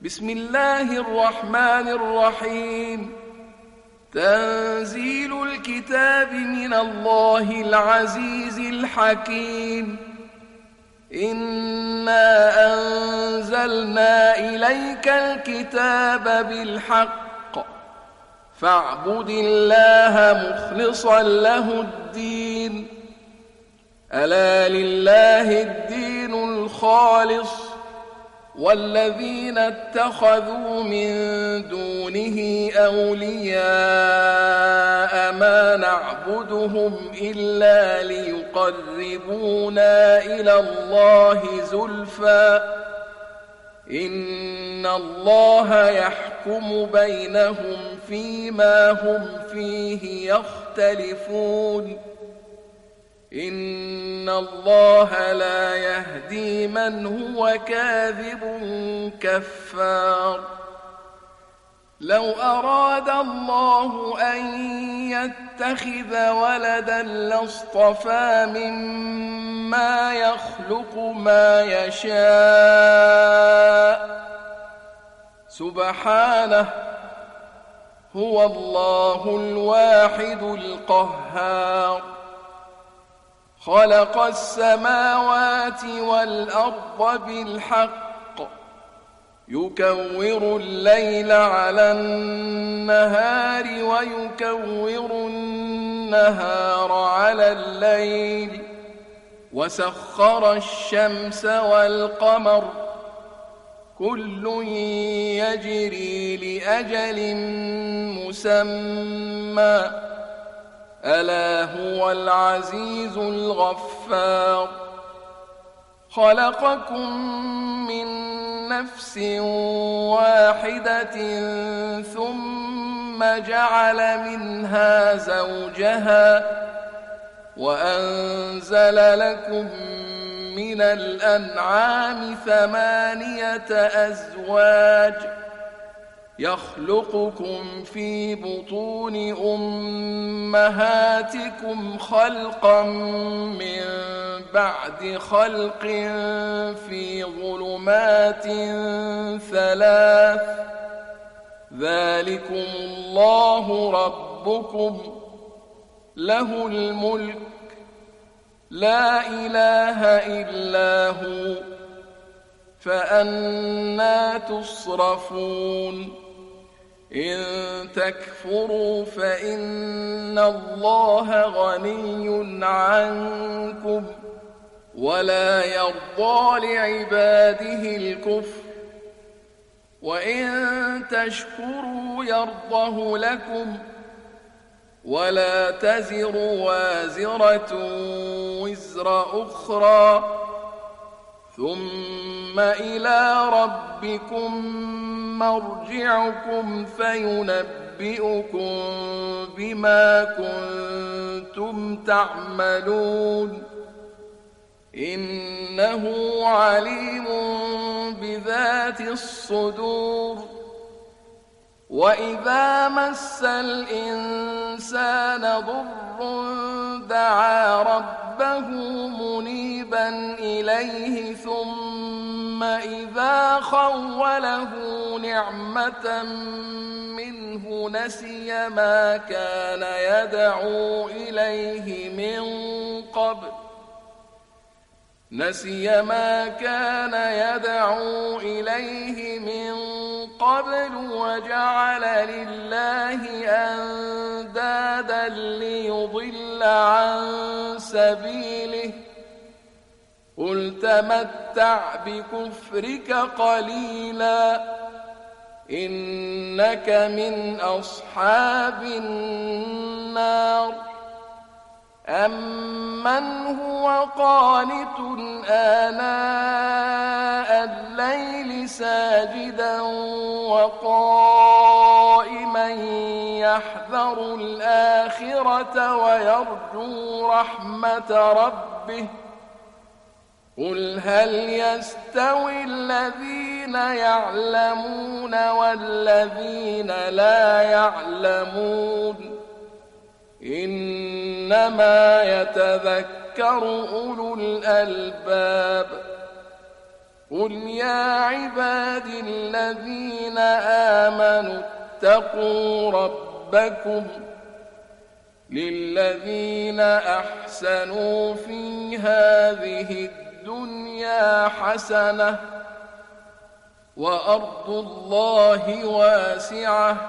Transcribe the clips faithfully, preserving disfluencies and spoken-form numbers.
بسم الله الرحمن الرحيم. تنزيل الكتاب من الله العزيز الحكيم. إنا أنزلنا إليك الكتاب بالحق فاعبد الله مخلصا له الدين. ألا لله الدين الخالص والذين اتخذوا من دونه أولياء ما نعبدهم إلا ليقربونا إلى الله زلفى إن الله يحكم بينهم فيما هم فيه يختلفون. إن الله لا يهدي من هو كاذب كفار. لو أراد الله أن يتخذ ولدا لاصطفى مما يخلق ما يشاء سبحانه هو الله الواحد القهار. خلق السماوات والأرض بالحق يكور الليل على النهار ويكور النهار على الليل وسخر الشمس والقمر كل يجري لأجل مسمى ألا هو العزيز الغفار. خلقكم من نفس واحدة ثم جعل منها زوجها وأنزل لكم من الأنعام ثمانية أزواج يخلقكم في بطون أمهاتكم خلقا من بعد خلق في ظلمات ثلاث ذلكم الله ربكم له الملك لا إله إلا هو فأنى تصرفون. إن تكفروا فإن الله غني عنكم ولا يرضى لعباده الكفر وإن تشكروا يرضه لكم ولا تزر وازرة وزر أخرى ثم إلى ربكم مرجعكم فينبئكم بما كنتم تعملون إنه عليم بذات الصدور. وإذا مس الإنسان ضر دعا ربه منيبا إليه ثم إذا خوله نعمة منه نسي ما كان يدعو إليه من قبل نسي ما كان يدعو إليه من قبل وجعل لله أندادا ليضل عن سبيله قل تمتع بكفرك قليلا إنك من أصحاب النار. أمن هو قانت آناء الليل ساجدا وقائما يحذر الآخرة ويرجو رحمة ربه قل هل يستوي الذين يعلمون والذين لا يعلمون إنما يتذكر أولو الألباب. قل يا عبادي الذين آمنوا اتقوا ربكم للذين أحسنوا في هذه الدنيا حسنة وأرض الله واسعة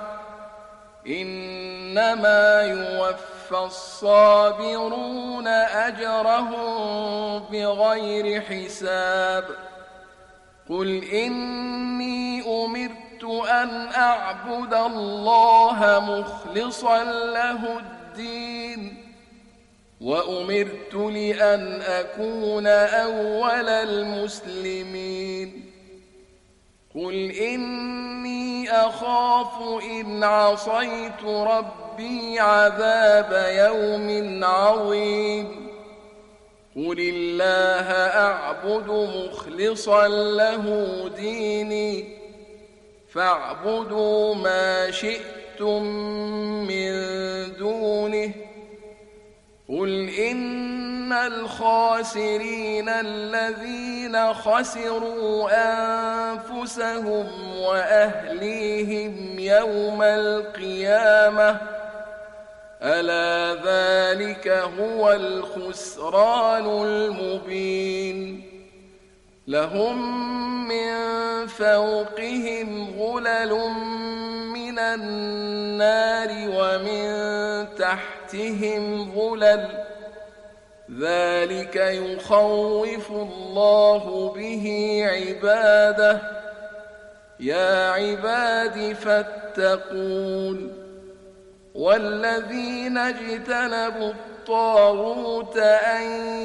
إنما يوفى الصابرون أجرهم بغير حساب قل إني أمرت أن أعبد الله مخلصا له الدين وأمرت لأن أكون أول المسلمين قل إني أخاف إن عصيت ربي عذاب يوم عظيم قل الله أعبد مخلصا له ديني فاعبدوا ما شئتم من دونه قل إن الخاسرين الذين خسروا أنفسهم وأهليهم يوم القيامة ألا ذلك هو الخسران المبين لهم من فوقهم غلل من النار ومن تحتهم غلل ذلك يخوف الله به عباده يا عباد فاتقون والذين اجتنبوا الطاغوت أن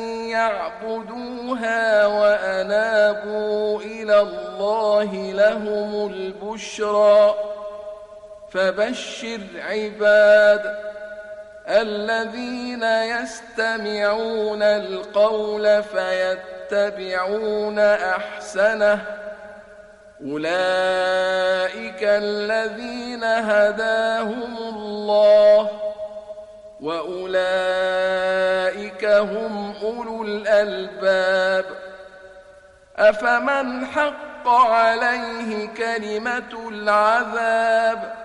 يعبدوها وأنابوا إلى الله لهم البشرى فبشر عباد الذين يستمعون القول فيتبعون أحسنه أولئك الذين هداهم الله وأولئك هم أولو الألباب أفمن حق عليه كلمة العذاب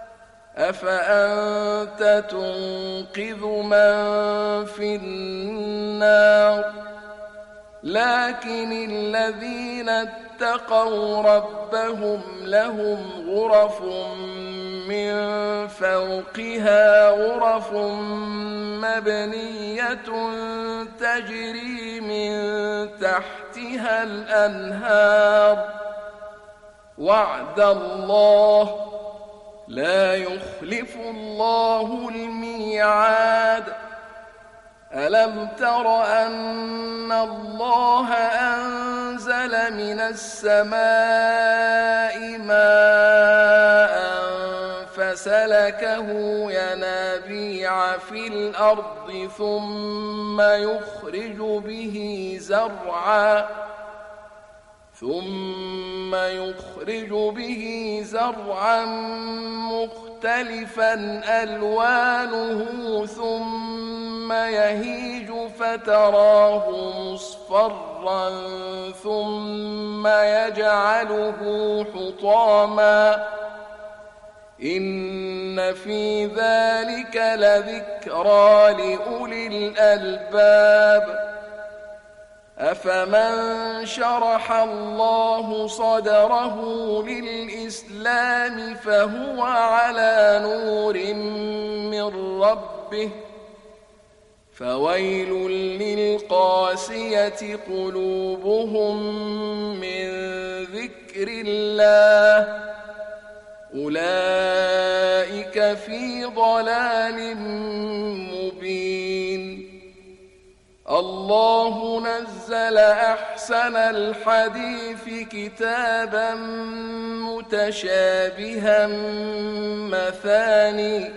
أفأنت تنقذ من في النار لكن الذين اتقوا ربهم لهم غرف من فوقها غرف مبنية تجري من تحتها الأنهار وعد الله لا يخلف الله الميعاد ألم تر أن الله أنزل من السماء ماء فسلكه ينابيع في الأرض ثم يخرج به زرعا ثم يخرج به زرعا مختلفا ألوانه ثم يهيج فتراه مصفرا ثم يجعله حطاما إن في ذلك لذكرى لأولي الألباب أفمن شرح الله صدره للإسلام فهو على نور من ربه فويل للقاسية قلوبهم من ذكر الله أولئك في ضلال مبين الله نزل أحسن الحديث كتابا متشابها مثاني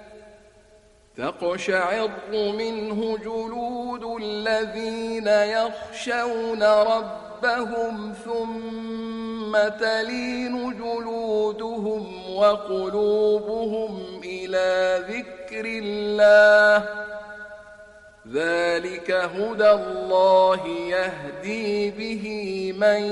تقشعر منه جلود الذين يخشون ربهم ثم تلين جلودهم وقلوبهم إلى ذكر الله ذلك هدى الله يهدي به من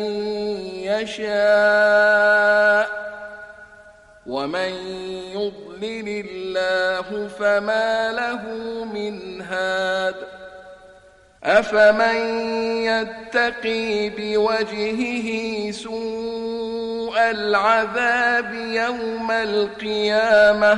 يشاء ومن يضلل الله فما له من هاد أفمن يتقي بوجهه سوء العذاب يوم القيامة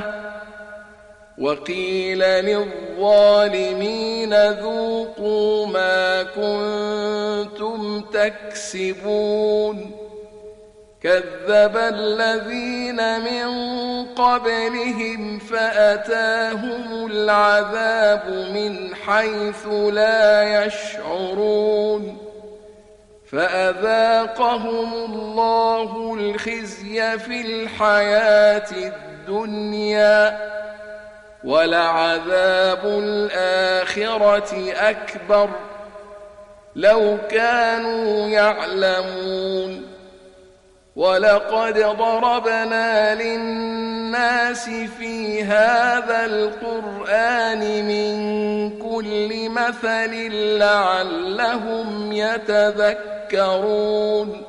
وقيل للظالمين ذوقوا ما كنتم تكسبون كذب الذين من قبلهم فأتاهم العذاب من حيث لا يشعرون فأذاقهم الله الخزي في الحياة الدنيا ولعذاب الآخرة أكبر لو كانوا يعلمون ولقد ضربنا للناس في هذا القرآن من كل مثل لعلهم يتذكرون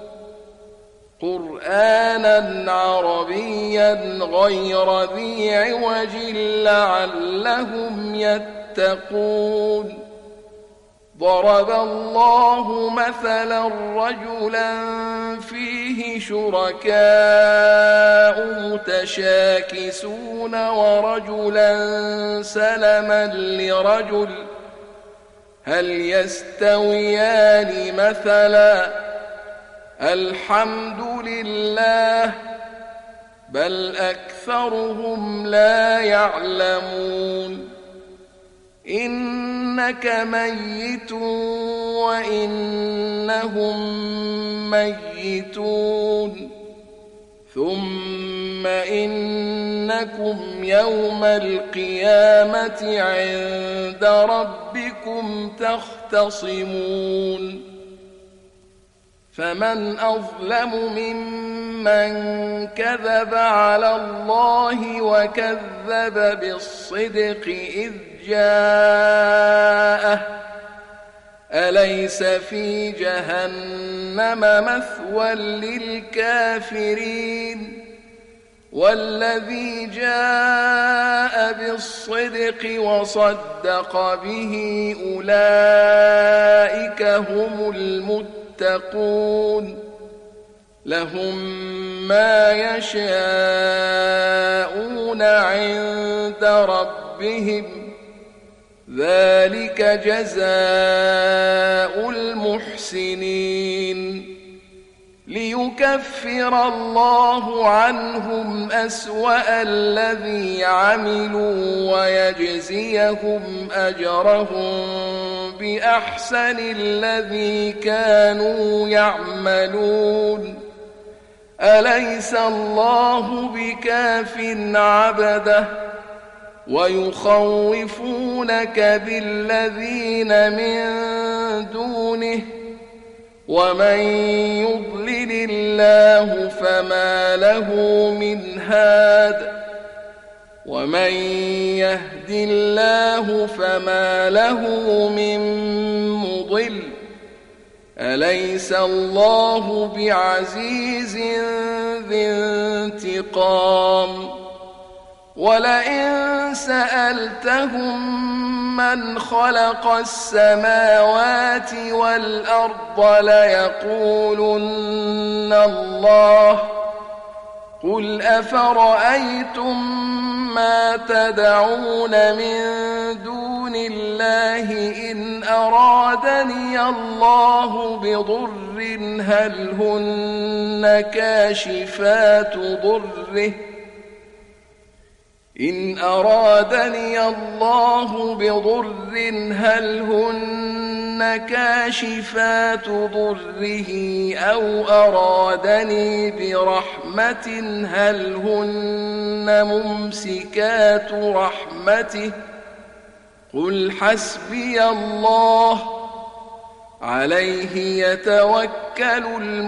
قرآنا عربيا غير ذي عوج لعلهم يتقون ضرب الله مثلا رجلا فيه شركاء متشاكسون ورجلا سلما لرجل هل يستويان مثلا الحمد لله بل أكثرهم لا يعلمون إنك ميت وإنهم ميتون ثم إنكم يوم القيامة عند ربكم تختصمون فمن أظلم ممن كذب على الله وكذب بالصدق إذ جاءه أليس في جهنم مثوى للكافرين والذي جاء بالصدق وصدق به أولئك هم المتقون لهم ما يشاءون عند ربهم ذلك جزاء المحسنين ليكفر الله عنهم أسوأ الذي عملوا ويجزيهم أجرهم بأحسن الذي كانوا يعملون أليس الله بكاف عبده ويخوفونك بالذين من دونه ومن يضلل الله فما له من هاد ومن يهد الله فما له من مضل أليس الله بعزيز ذي انتقام ولئن سألتهم من خلق السماوات والأرض ليقولن الله قل أفرأيتم ما تدعون من دون الله إن أرادني الله بضر هل هن كاشفات ضره إن أرادني الله بضر هل هن كاشفات ضره أو أرادني برحمة هل هن ممسكات رحمته قل حسبي الله عليه يتوكل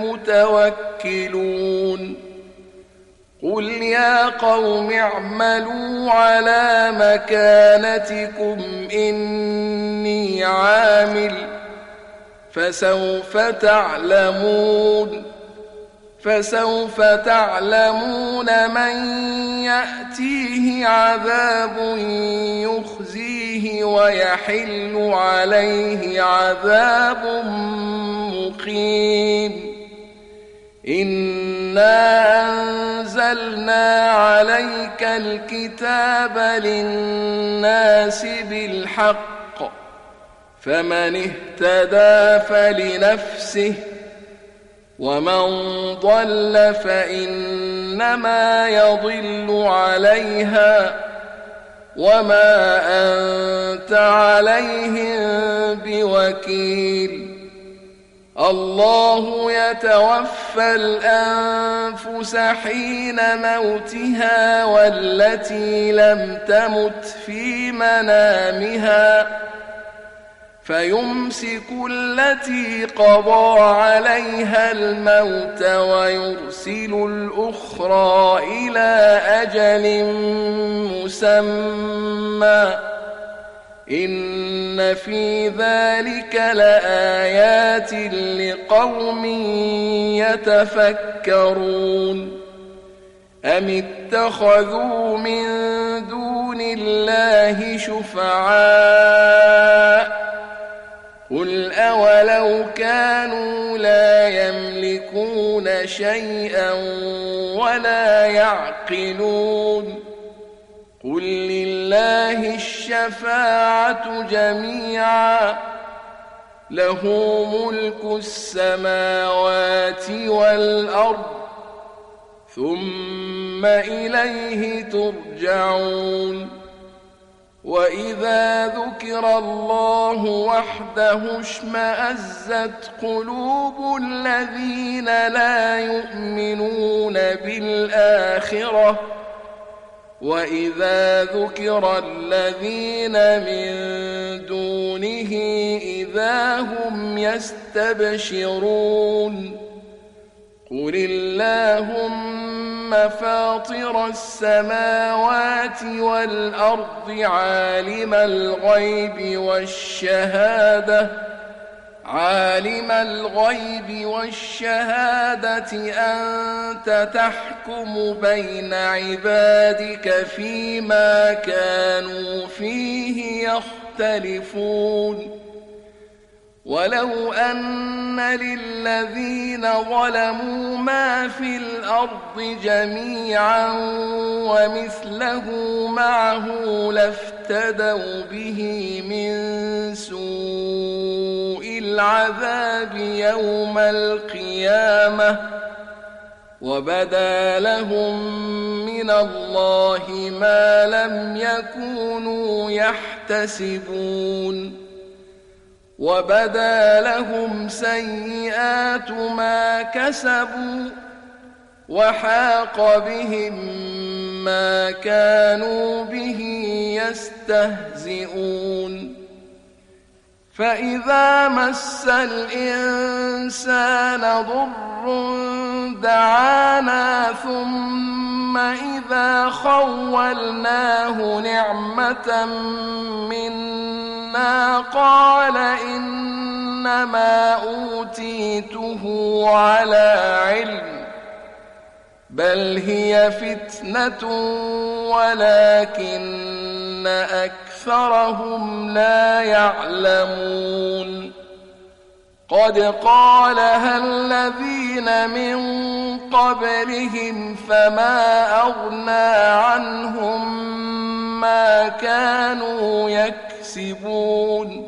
المتوكلون قل يا قوم اعملوا على مكانتكم إني عامل فسوف تعلمون فسوف تعلمون من يأتيه عذاب يخزيه ويحل عليه عذاب مقيم إنا أنزلنا عليك الكتاب للناس بالحق فمن اهتدى فلنفسه ومن ضل فإنما يضل عليها وما أنت عليهم بوكيل الله يتوفى الأنفس حين موتها والتي لم تمت في منامها فيمسك التي قضى عليها الموت ويرسل الأخرى إلى أجل مسمى إن في ذلك لآيات لقوم يتفكرون أم اتخذوا من دون الله شفعاء قل أولو كانوا لا يملكون شيئا ولا يعقلون قل لله الشفاعة جميعا له ملك السماوات والأرض ثم إليه ترجعون وإذا ذكر الله وحده اشمأزت قلوب الذين لا يؤمنون بالآخرة وإذا ذكر الذين من دونه إذا هم يستبشرون قل اللهم فاطر السماوات والأرض عالم الغيب والشهادة عالم الغيب والشهادة أنت تحكم بين عبادك فيما كانوا فيه يختلفون ولو أن للذين ظلموا ما في الأرض جميعا ومثله معه لافتدوا به من سوء العذاب يوم القيامة وبدا لهم من الله ما لم يكونوا يحتسبون وبدا لهم سيئات ما كسبوا وحاق بهم ما كانوا به يستهزئون فإذا مس الإنسان ضر دعانا ثم إذا خولناه نعمة منا قال إنما أوتيته على علم بل هي فتنة ولكن أكثرهم لا يعلمون قد قالها الذين من قبلهم فما أغنى عنهم ما كانوا يكسبون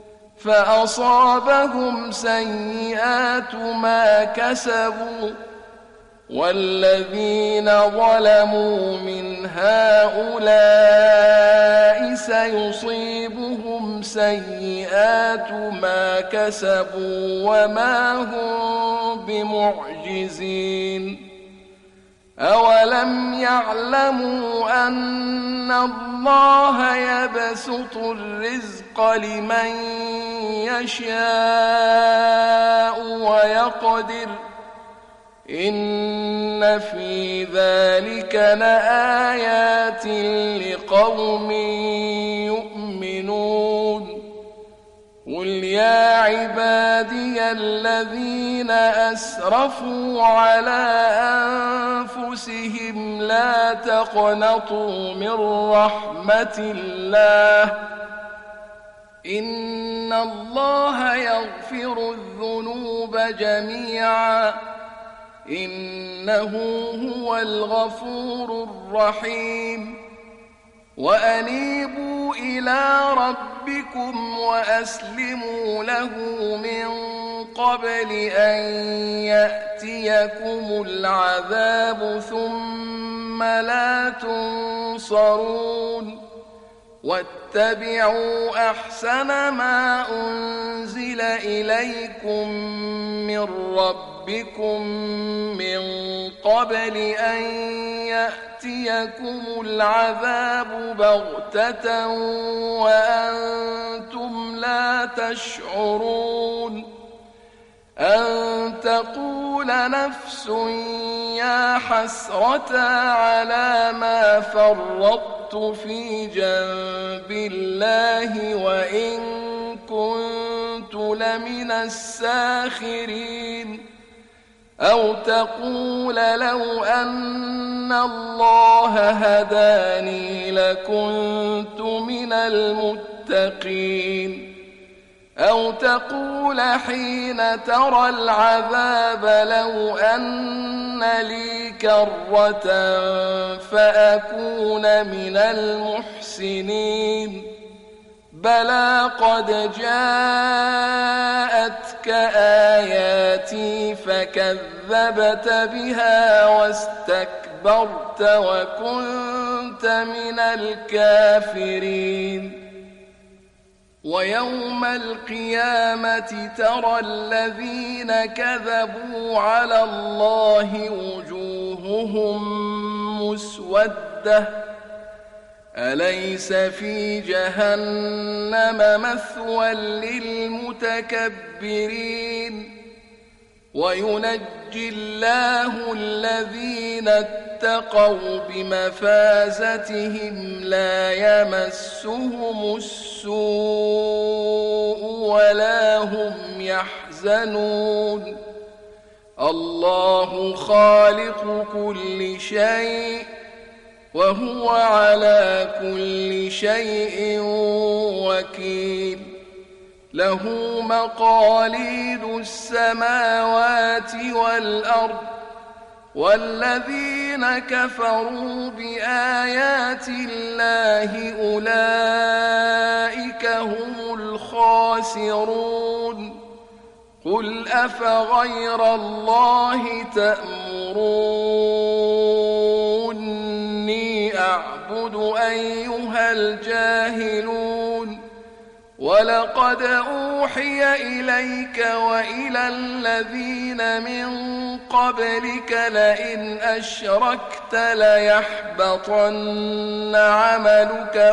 فأصابهم سيئات ما كسبوا والذين ظلموا من هؤلاء سيصيبهم سيئات ما كسبوا وما هم بمعجزين أولم يعلموا أن الله يبسط الرزق لمن يشاء ويقدر إن في ذلك لآيات لقوم يؤمنون يا عبادي الذين أسرفوا على أنفسهم لا تقنطوا من رحمة الله إن الله يغفر الذنوب جميعا إنه هو الغفور الرحيم وأنيبوا إلى ربكم وأسلموا له من قبل أن يأتيكم العذاب ثم لا تنصرون واتبعوا أحسن ما أنزل إليكم من ربكم من قبل أن يأتيكم العذاب بغتة وأنتم لا تشعرون أن تقول نفس يا حسرة على ما فرطت في جنب الله وإن كنت لمن الساخرين أو تقول لو أن الله هداني لكنت من المتقين أو تقول حين ترى العذاب لو أن لي كرة فأكون من المحسنين بلى قد جاءتك آياتي فكذبت بها واستكبرت وكنت من الكافرين ويوم القيامة ترى الذين كذبوا على الله وجوههم مسودة أليس في جهنم مثوى للمتكبرين وينجي الله الذين اتقوا بمفازتهم لا يمسهم السوء ولا هم يحزنون الله خالق كل شيء وهو على كل شيء وكيل له مقاليد السماوات والأرض والذين كفروا بآيات الله أولئك هم الخاسرون قل أفغير الله تأمروني أعبد أيها الجاهلون ولقد أوحي إليك وإلى الذين من قبلك لئن أشركت ليحبطن عملك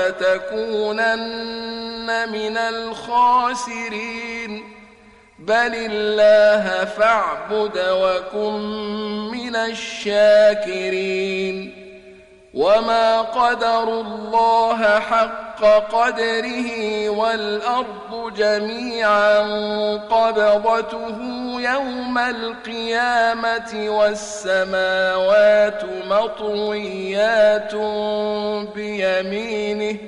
ولتكونن من الخاسرين بل الله فاعبد وكن من الشاكرين وما قدروا الله حق قدره والأرض جميعا قبضته يوم القيامة والسماوات مطويات بيمينه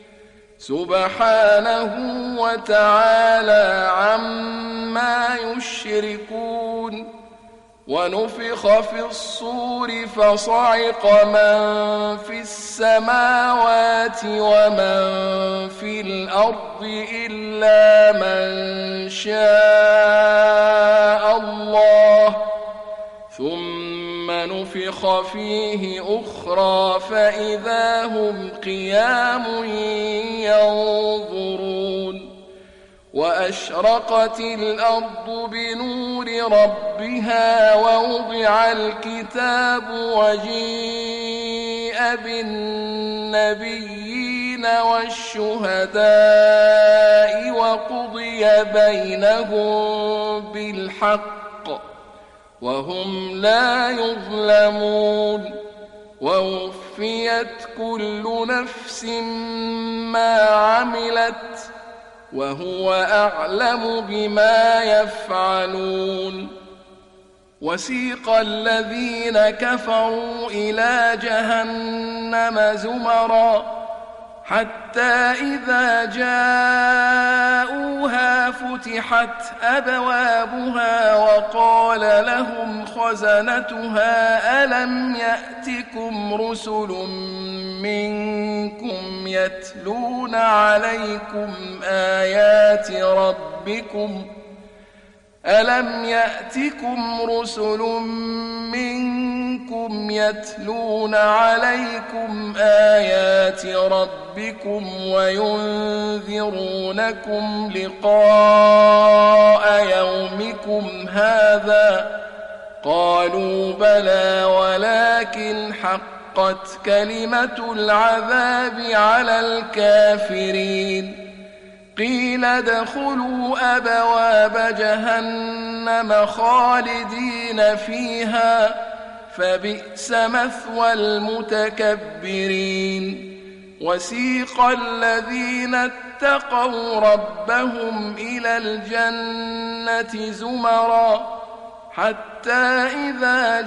سبحانه وتعالى عما يشركون ونفخ في الصور فصعق من في السماوات ومن في الأرض إلا من شاء الله ثم نفخ فيه أخرى فإذا هم قيام ينظرون وأشرقت الأرض بنور ربها ووضع الكتاب وجيء بالنبيين والشهداء وقضي بينهم بالحق وهم لا يظلمون ووفيت كل نفس ما عملت وهو أعلم بما يفعلون. وسيق الذين كفروا إلى جهنم زمرا حتى إذا جاءوها فتحت أبوابها وقال لهم خزنتها ألم يأتكم رسل منكم يتلون عليكم آيات ربكم ألم يأتكم رسل منكم يتلون عليكم آيات ربكم وينذرونكم لقاء يومكم هذا قالوا بلى ولكن حقت كلمة العذاب على الكافرين. قيل ادخلوا أبواب جهنم خالدين فيها فبئس مثوى المتكبرين. وسيق الذين اتقوا ربهم إلى الجنة زمرا حتى إذا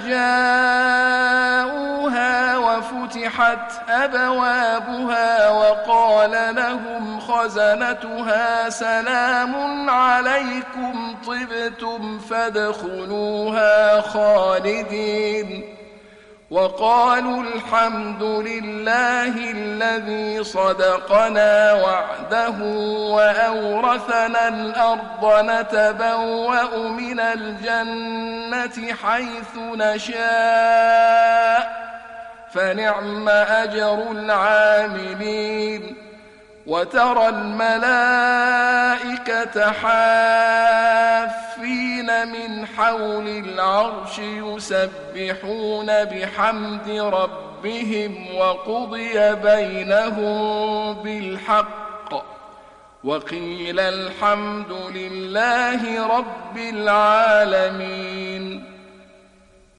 جاءوها وفتحت أبوابها وقال لهم خزنتها سلام عليكم طبتم فادخلوها خالدين. وقالوا الحمد لله الذي صدقنا وعده وأورثنا الأرض نتبوأ من الجنة حيث نشاء فنعم أجر العاملين. وترى الملائكة حافين من حول العرش يسبحون بحمد ربهم وقضي بينهم بالحق وقيل الحمد لله رب العالمين.